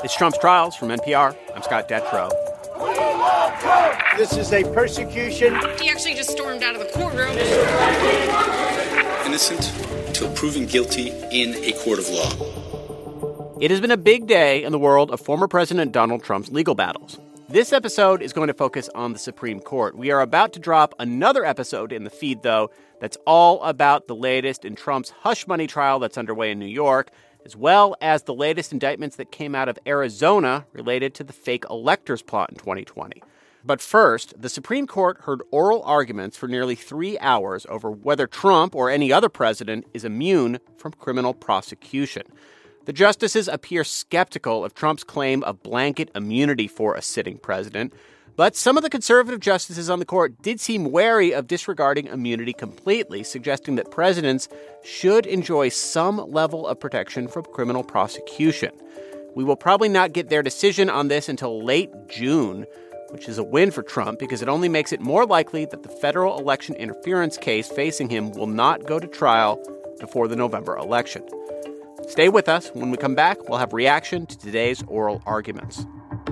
It's Trump's Trials from NPR. I'm Scott Detrow. This is a persecution. He actually just stormed out of the courtroom. Innocent until proven guilty in a court of law. It has been a big day in the world of former President Donald Trump's legal battles. This episode is going to focus on the Supreme Court. We are about to drop another episode in the feed, though, that's all about the latest in Trump's hush money trial that's underway in New York, as well as the latest indictments that came out of Arizona related to the fake electors plot in 2020. But first, the Supreme Court heard oral arguments for nearly 3 hours over whether Trump or any other president is immune from criminal prosecution. The justices appear skeptical of Trump's claim of blanket immunity for a sitting president, but some of the conservative justices on the court did seem wary of disregarding immunity completely, suggesting that presidents should enjoy some level of protection from criminal prosecution. We will probably not get their decision on this until late June, which is a win for Trump because it only makes it more likely that the federal election interference case facing him will not go to trial before the November election. Stay with us. When we come back, we'll have reaction to today's oral arguments.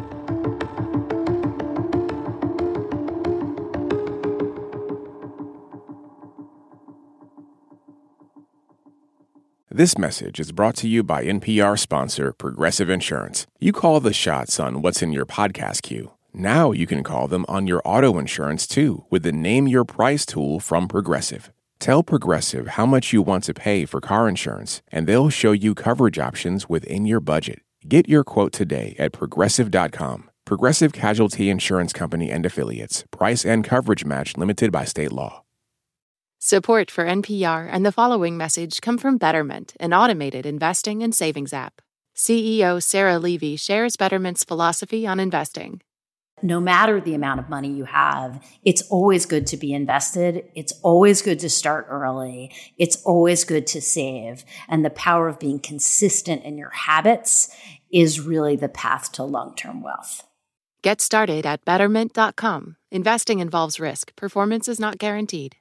This message is brought to you by NPR sponsor Progressive Insurance. You call the shots on what's in your podcast queue. Now you can call them on your auto insurance, too, with the Name Your Price tool from Progressive. Tell Progressive how much you want to pay for car insurance, and they'll show you coverage options within your budget. Get your quote today at Progressive.com. Progressive Casualty Insurance Company and Affiliates. Price and coverage match limited by state law. Support for NPR and the following message come from Betterment, an automated investing and savings app. CEO Sarah Levy shares Betterment's philosophy on investing. No matter the amount of money you have, it's always good to be invested. It's always good to start early. It's always good to save. And the power of being consistent in your habits is really the path to long-term wealth. Get started at Betterment.com. Investing involves risk. Performance is not guaranteed.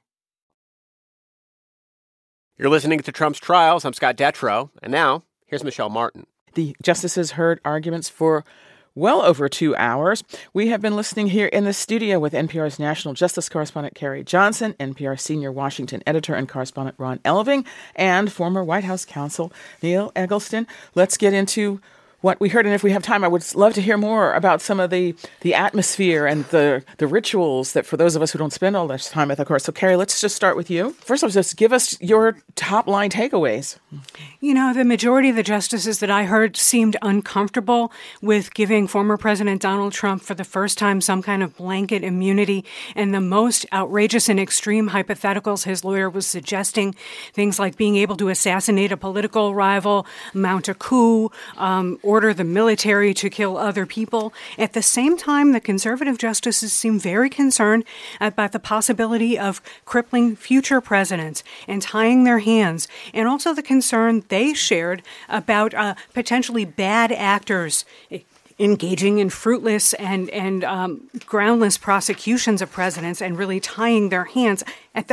You're listening to Trump's Trials. I'm Scott Detrow. And now, here's Michelle Martin. The justices heard arguments for well over 2 hours. We have been listening here in the studio with NPR's national justice correspondent Carrie Johnson, NPR senior Washington editor and correspondent Ron Elving, and former White House counsel Neil Eggleston. Let's get into what we heard, and if we have time, I would love to hear more about some of the atmosphere and the rituals that for those of us who don't spend all this time at the court. So, Carrie, let's just start with you. First off, just give us your top-line takeaways. You know, the majority of the justices that I heard seemed uncomfortable with giving former President Donald Trump for the first time some kind of blanket immunity, and the most outrageous and extreme hypotheticals his lawyer was suggesting, things like being able to assassinate a political rival, mount a coup, order the military to kill other people. At the same time, the conservative justices seem very concerned about the possibility of crippling future presidents and tying their hands, and also the concern they shared about potentially bad actors engaging in fruitless and groundless prosecutions of presidents and really tying their hands.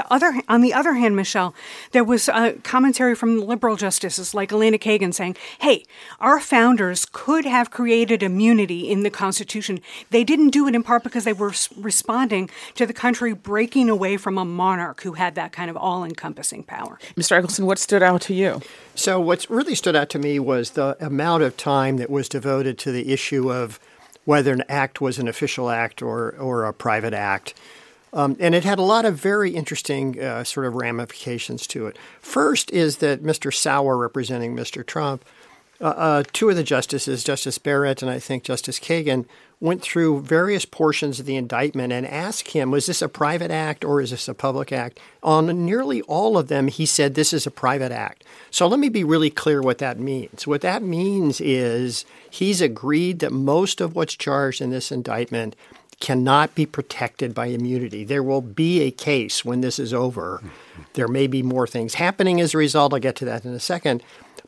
On the other hand, Michelle, there was a commentary from liberal justices like Elena Kagan saying, hey, our founders could have created immunity in the Constitution. They didn't do it in part because they were responding to the country breaking away from a monarch who had that kind of all-encompassing power. Mr. Eggleston, what stood out to you? So what really stood out to me was the amount of time that was devoted to the issue of whether an act was an official act or a private act. And it had a lot of very interesting sort of ramifications to it. First is that Mr. Sauer, representing Mr. Trump, two of the justices, Justice Barrett and I think Justice Kagan, went through various portions of the indictment and asked him, was this a private act or is this a public act? On nearly all of them, he said this is a private act. So let me be really clear what that means. What that means is he's agreed that most of what's charged in this indictment cannot be protected by immunity. There will be a case when this is over. There may be more things happening as a result. I'll get to that in a second.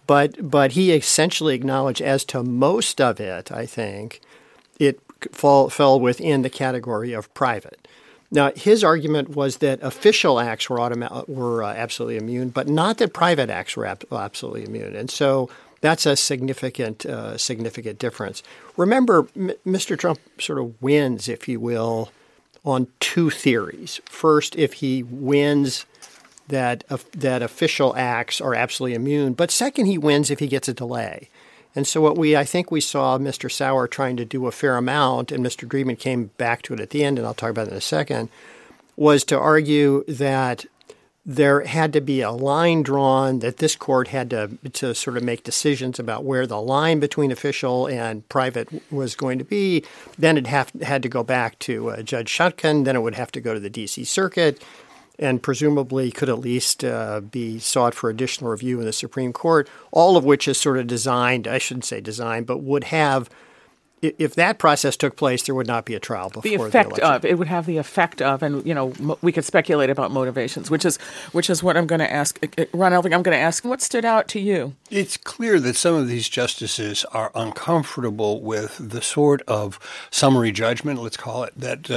But he essentially acknowledged as to most of it, I think, it fell within the category of private. Now, his argument was that official acts were absolutely immune, but not that private acts were absolutely immune. And so That's a significant difference. Remember, Mr. Trump sort of wins, if you will, on two theories. First, if he wins that official acts are absolutely immune. But second, he wins if he gets a delay. And so I think we saw Mr. Sauer trying to do a fair amount, and Mr. Dreeben came back to it at the end, and I'll talk about it in a second, was to argue that there had to be a line drawn, that this court had to sort of make decisions about where the line between official and private was going to be. Then it had to go back to Judge Chutkan. Then it would have to go to the D.C. Circuit, and presumably could at least be sought for additional review in the Supreme Court, all of which is sort of designed, I shouldn't say designed, but would have, if that process took place, there would not be a trial before the election. It would have the effect of, and we could speculate about motivations, which is what I'm going to ask. Ron Elving, I'm going to ask, what stood out to you? It's clear that some of these justices are uncomfortable with the sort of summary judgment, let's call it, that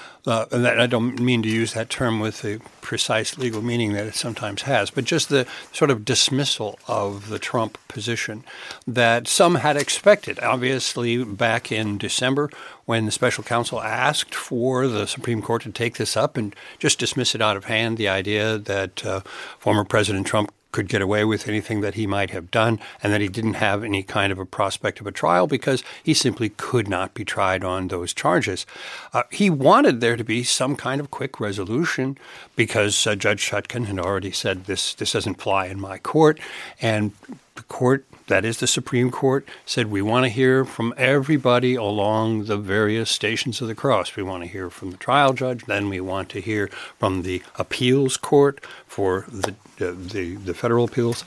I don't mean to use that term with the precise legal meaning that it sometimes has, but just the sort of dismissal of the Trump position that some had expected. Obviously, back in December, when the special counsel asked for the Supreme Court to take this up and just dismiss it out of hand, the idea that former President Trump could get away with anything that he might have done, and that he didn't have any kind of a prospect of a trial because he simply could not be tried on those charges. He wanted there to be some kind of quick resolution because Judge Chutkan had already said this doesn't fly in my court, and the court, that is the Supreme Court, said we want to hear from everybody along the various stations of the cross. We want to hear from the trial judge, then we want to hear from the appeals court for the federal appeals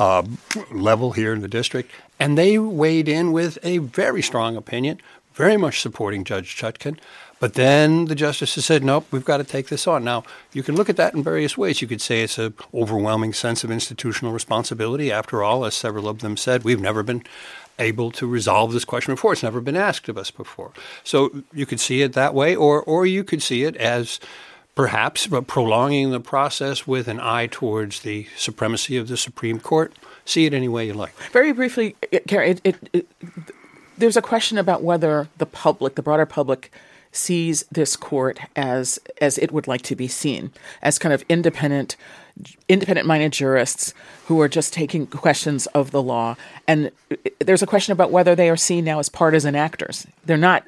level here in the district. And they weighed in with a very strong opinion, very much supporting Judge Chutkan. But then the justices said, nope, we've got to take this on. Now, you can look at that in various ways. You could say it's an overwhelming sense of institutional responsibility. After all, as several of them said, we've never been able to resolve this question before. It's never been asked of us before. So you could see it that way, or you could see it as perhaps prolonging the process with an eye towards the supremacy of the Supreme Court. See it any way you like. Very briefly, Carrie, there's a question about whether the broader public, sees this court as it would like to be seen, as kind of independent-minded jurists who are just taking questions of the law. And there's a question about whether they are seen now as partisan actors. They're not,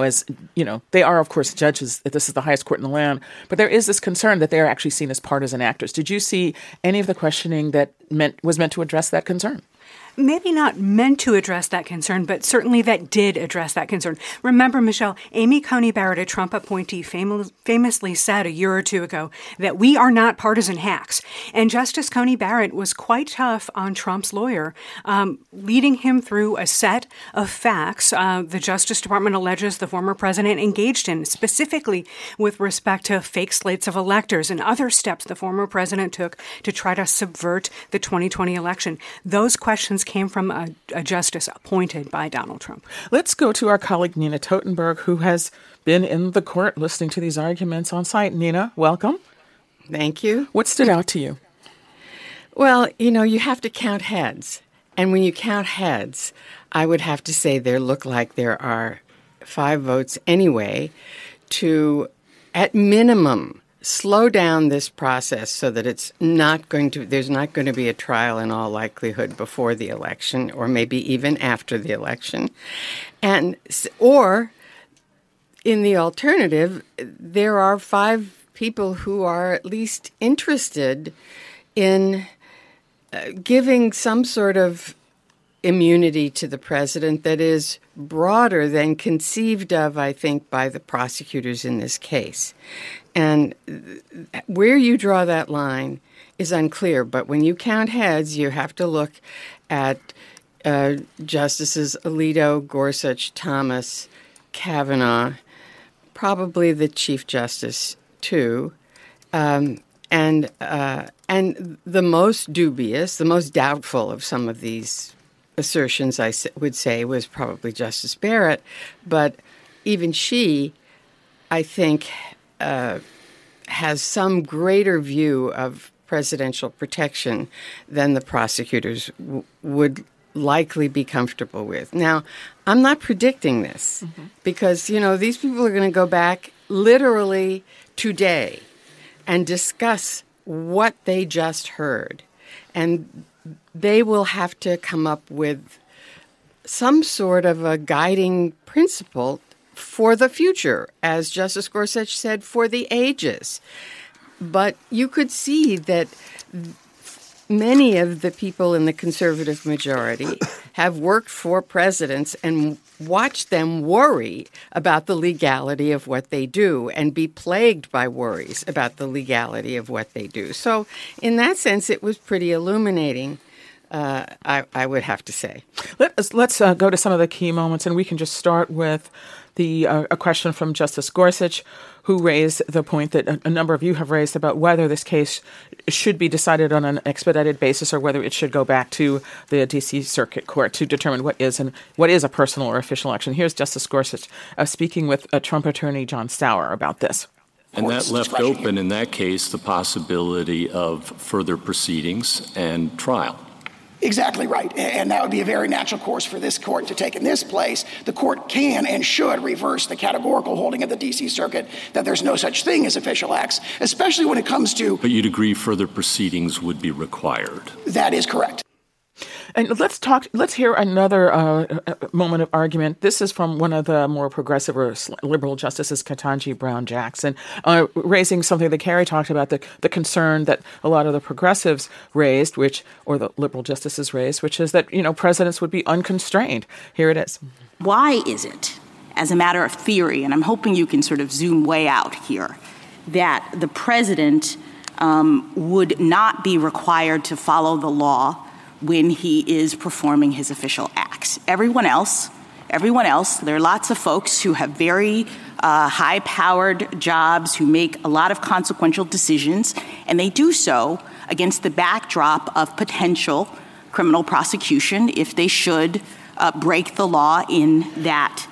they are, of course, judges. This is the highest court in the land. But there is this concern that they are actually seen as partisan actors. Did you see any of the questioning that was meant to address that concern? Maybe not meant to address that concern, but certainly that did address that concern. Remember, Michelle, Amy Coney Barrett, a Trump appointee, famously said a year or two ago that we are not partisan hacks. And Justice Coney Barrett was quite tough on Trump's lawyer, leading him through a set of facts the Justice Department alleges the former president engaged in, specifically with respect to fake slates of electors and other steps the former president took to try to subvert the 2020 election. Those questions came from a justice appointed by Donald Trump. Let's go to our colleague Nina Totenberg, who has been in the court listening to these arguments on site. Nina, welcome. Thank you. What stood out to you? Well, you have to count heads. And when you count heads, I would have to say there look like there are 5 votes anyway to, at minimum, slow down this process so that there's not going to be a trial in all likelihood before the election, or maybe even after the election. Or in the alternative, there are 5 people who are at least interested in giving some sort of immunity to the president that is broader than conceived of, I think, by the prosecutors in this case. And where you draw that line is unclear. But when you count heads, you have to look at Justices Alito, Gorsuch, Thomas, Kavanaugh, probably the Chief Justice, too. And the most dubious, the most doubtful of some of these assertions, I would say, was probably Justice Barrett. But even she, I think, has some greater view of presidential protection than the prosecutors would likely be comfortable with. Now, I'm not predicting this because, these people are going to go back literally today and discuss what they just heard. And they will have to come up with some sort of a guiding principle for the future, as Justice Gorsuch said, for the ages. But you could see that many of the people in the conservative majority have worked for presidents and watched them worry about the legality of what they do and be plagued by worries about the legality of what they do. So in that sense, it was pretty illuminating, I would have to say. Let's go to some of the key moments, and we can just start with a question from Justice Gorsuch, who raised the point that a number of you have raised about whether this case should be decided on an expedited basis or whether it should go back to the D.C. Circuit Court to determine what is a personal or official action. Here's Justice Gorsuch speaking with Trump attorney John Sauer about this. And that left open, in that case, the possibility of further proceedings and trial. Exactly right. And that would be a very natural course for this court to take in this place. The court can and should reverse the categorical holding of the D.C. Circuit that there's no such thing as official acts, especially when it comes to... But you'd agree further proceedings would be required. That is correct. And let's hear another moment of argument. This is from one of the more progressive or liberal justices, Ketanji Brown Jackson, raising something that Carrie talked about, the concern that a lot of the progressives raised, or the liberal justices raised, which is that, presidents would be unconstrained. Here it is. Why is it, as a matter of theory, and I'm hoping you can sort of zoom way out here, that the president would not be required to follow the law when he is performing his official acts? Everyone else, there are lots of folks who have very high-powered jobs, who make a lot of consequential decisions, and they do so against the backdrop of potential criminal prosecution if they should break the law in that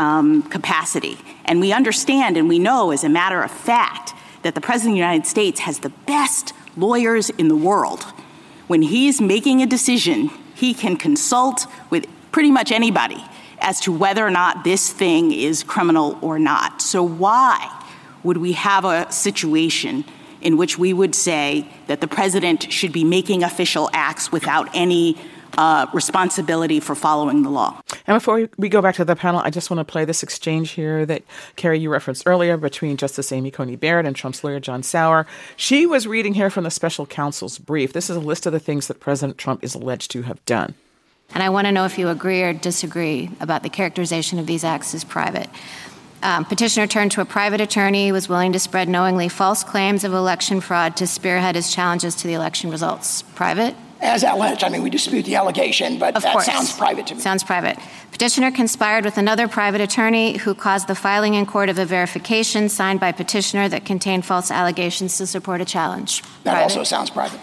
capacity. And we understand and we know, as a matter of fact, that the President of the United States has the best lawyers in the world. When he's making a decision, he can consult with pretty much anybody as to whether or not this thing is criminal or not. So why would we have a situation in which we would say that the president should be making official acts without any responsibility for following the law? And before we go back to the panel, I just want to play this exchange here that, Carrie, you referenced earlier between Justice Amy Coney Barrett and Trump's lawyer, John Sauer. She was reading here from the special counsel's brief. This is a list of the things that President Trump is alleged to have done. And I want to know if you agree or disagree about the characterization of these acts as private. Petitioner turned to a private attorney, was willing to spread knowingly false claims of election fraud to spearhead his challenges to the election results. Private? As alleged, we dispute the allegation, but that sounds private to me. Sounds private. Petitioner conspired with another private attorney who caused the filing in court of a verification signed by petitioner that contained false allegations to support a challenge. That also sounds private.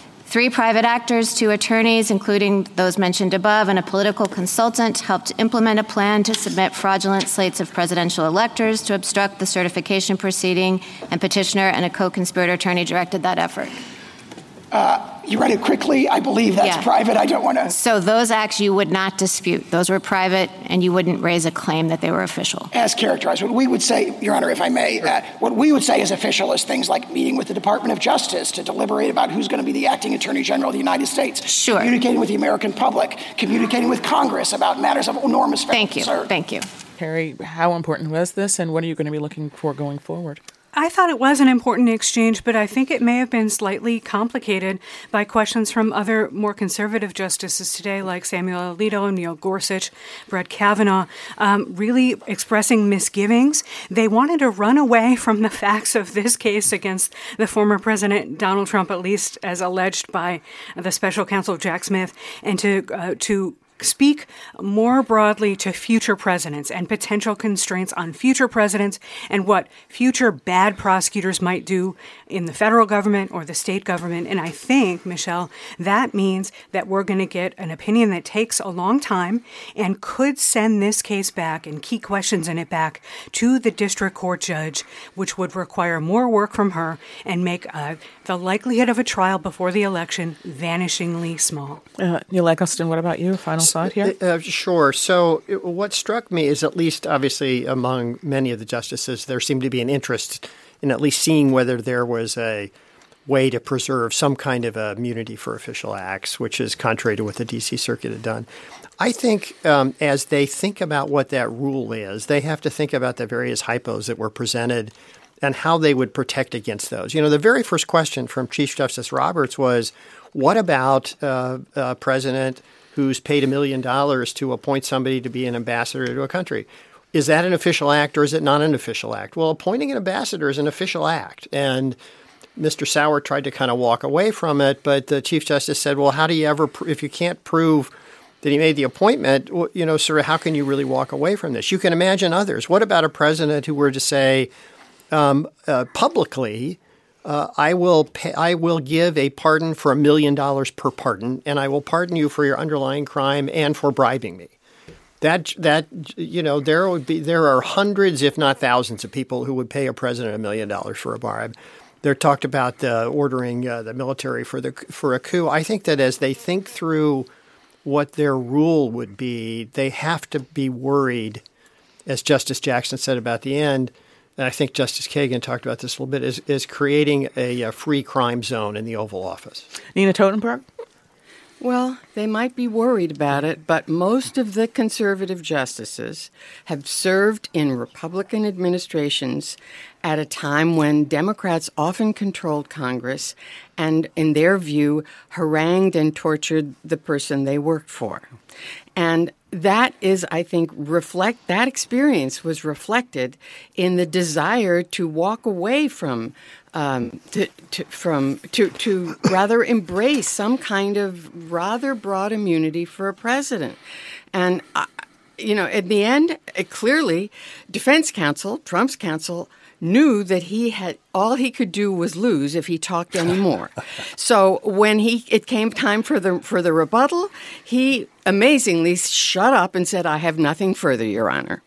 3 private actors, 2 attorneys, including those mentioned above, and a political consultant helped implement a plan to submit fraudulent slates of presidential electors to obstruct the certification proceeding, and petitioner and a co-conspirator attorney directed that effort. You read it quickly. I believe that's private. I don't want to... So those acts you would not dispute. Those were private, and you wouldn't raise a claim that they were official. As characterized. What we would say, Your Honor, if I may, what we would say is official is things like meeting with the Department of Justice to deliberate about who's going to be the acting Attorney General of the United States. Sure. Communicating with the American public. Communicating with Congress about matters of enormous federal concern. Thank you. Carrie, how important was this, and what are you going to be looking for going forward? I thought it was an important exchange, but I think it may have been slightly complicated by questions from other more conservative justices today, like Samuel Alito, Neil Gorsuch, Brett Kavanaugh, really expressing misgivings. They wanted to run away from the facts of this case against the former President Donald Trump, at least as alleged by the special counsel Jack Smith, and to speak more broadly to future presidents and potential constraints on future presidents and what future bad prosecutors might do in the federal government or the state government. And I think, Michelle, that means that we're going to get an opinion that takes a long time and could send this case back and key questions in it back to the district court judge, which would require more work from her and make the likelihood of a trial before the election vanishingly small. Neil Eggleston, what about you? Final thought here? Sure. So what struck me is, at least obviously among many of the justices, there seemed to be an interest in at least seeing whether there was a way to preserve some kind of immunity for official acts, which is contrary to what the D.C. Circuit had done. I think as they think about what that rule is, they have to think about the various hypos that were presented and how they would protect against those. You know, the very first question from Chief Justice Roberts was, what about a president who's paid $1 million to appoint somebody to be an ambassador to a country? Is that an official act or is it not an official act? Well, appointing an ambassador is an official act. And Mr. Sauer tried to kind of walk away from it, but the Chief Justice said, well, how do you ever, if you can't prove that he made the appointment, you know, sir, how can you really walk away from this? You can imagine others. What about a president who were to say publicly, I will give a pardon for $1 million per pardon, and I will pardon you for your underlying crime and for bribing me. That you know, there are hundreds, if not thousands, of people who would pay a president $1 million for a bribe. They're talked about ordering the military for a coup. I think that as they think through what their rule would be, they have to be worried, as Justice Jackson said about the end. And I think Justice Kagan talked about this a little bit, is creating a free crime zone in the Oval Office. Nina Totenberg? Well, they might be worried about it, but most of the conservative justices have served in Republican administrations at a time when Democrats often controlled Congress and, in their view, harangued and tortured the person they worked for. And that is, I think, that experience was reflected in the desire to walk away from to rather embrace some kind of rather broad immunity for a president. And, you know, at the end, clearly, defense counsel, Trump's counsel, knew that all he could do was lose if he talked anymore. So when it came time for the rebuttal, he amazingly shut up and said, "I have nothing further, Your Honor."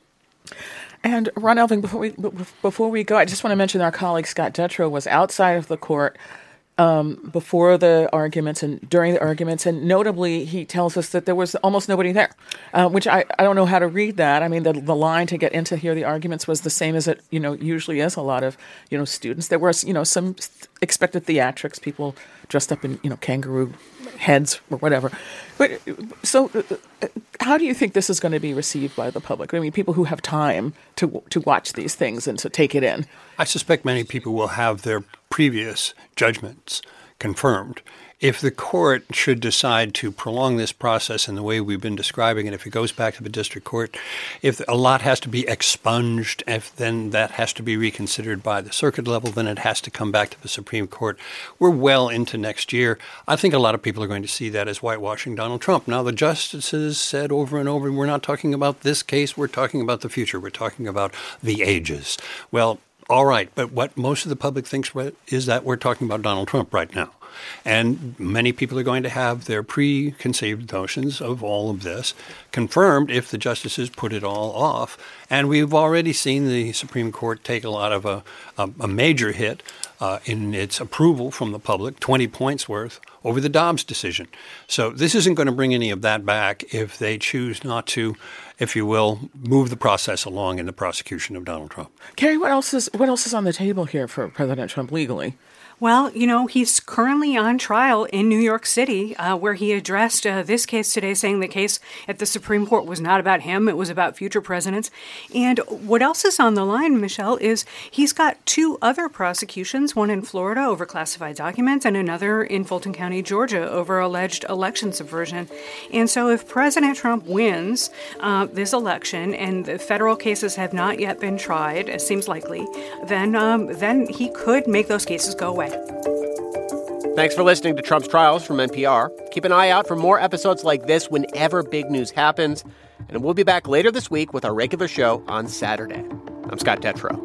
And Ron Elving, before we go, I just want to mention our colleague Scott Detrow was outside of the court before the arguments and during the arguments, and notably, he tells us that there was almost nobody there, which I don't know how to read that. I mean, the line to get in to hear the arguments was the same as it usually is. A lot of students. There were some expected theatrics, people dressed up in kangaroo heads or whatever. But so, how do you think this is going to be received by the public? I mean, people who have time to watch these things and to take it in. I suspect many people will have their previous judgments confirmed. If the court should decide to prolong this process in the way we've been describing it, if it goes back to the district court, if a lot has to be expunged, if then that has to be reconsidered by the circuit level, then it has to come back to the Supreme Court. We're well into next year. I think a lot of people are going to see that as whitewashing Donald Trump. Now, the justices said over and over, we're not talking about this case, we're talking about the future. We're talking about the ages. Well, all right, but what most of the public thinks is that we're talking about Donald Trump right now. And many people are going to have their preconceived notions of all of this confirmed if the justices put it all off. And we've already seen the Supreme Court take a lot of a major hit in its approval from the public, 20 points worth, over the Dobbs decision. So this isn't going to bring any of that back if they choose not to, if you will, move the process along in the prosecution of Donald Trump. Carrie, what else is on the table here for President Trump legally? Well, he's currently on trial in New York City, where he addressed this case today, saying the case at the Supreme Court was not about him. It was about future presidents. And what else is on the line, Michelle, is he's got two other prosecutions, one in Florida over classified documents and another in Fulton County, Georgia, over alleged election subversion. And so if President Trump wins this election and the federal cases have not yet been tried, it seems likely, then he could make those cases go away. Thanks for listening to Trump's Trials from NPR. Keep an eye out for more episodes like this whenever big news happens. And we'll be back later this week with our regular show on Saturday. I'm Scott Detrow.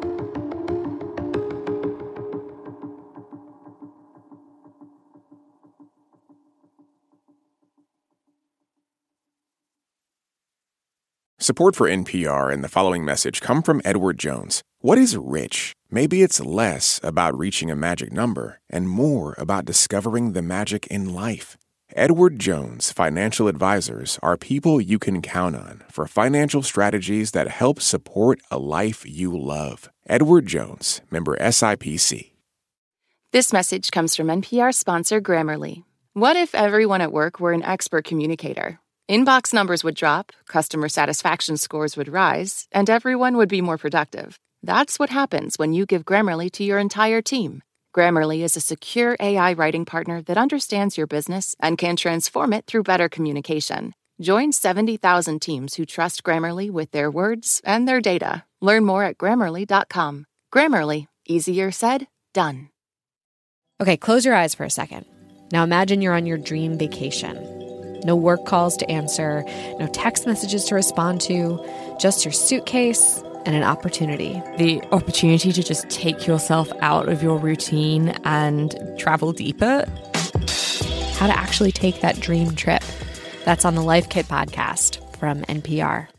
Support for NPR and the following message come from Edward Jones. What is rich? Maybe it's less about reaching a magic number and more about discovering the magic in life. Edward Jones Financial Advisors are people you can count on for financial strategies that help support a life you love. Edward Jones, member SIPC. This message comes from NPR sponsor Grammarly. What if everyone at work were an expert communicator? Inbox numbers would drop, customer satisfaction scores would rise, and everyone would be more productive. That's what happens when you give Grammarly to your entire team. Grammarly is a secure AI writing partner that understands your business and can transform it through better communication. Join 70,000 teams who trust Grammarly with their words and their data. Learn more at Grammarly.com. Grammarly. Easier said, done. Okay, close your eyes for a second. Now imagine you're on your dream vacation. No work calls to answer, no text messages to respond to, just your suitcase and an opportunity. The opportunity to just take yourself out of your routine and travel deeper. How to actually take that dream trip. That's on the Life Kit podcast from NPR.